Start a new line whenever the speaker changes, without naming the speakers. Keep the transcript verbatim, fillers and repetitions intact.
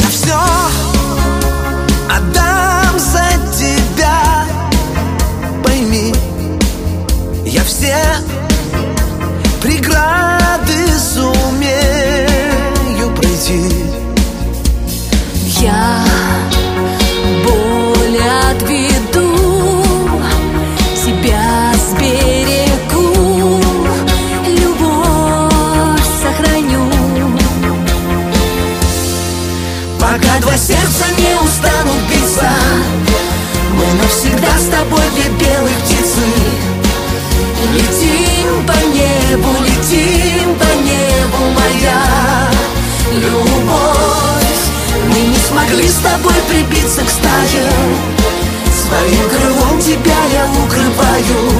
Я все отдам за тебя, пойми, я все преграды сумею пройти.
Я боль отведу, тебя сберегу, любовь сохраню.
Пока два сердца не устанут биться, мы навсегда с тобой две белых птицы. Летим по небу, летим по небу, моя любовь. Мы не смогли с тобой прибиться к стае, своим крылом тебя я укрываю.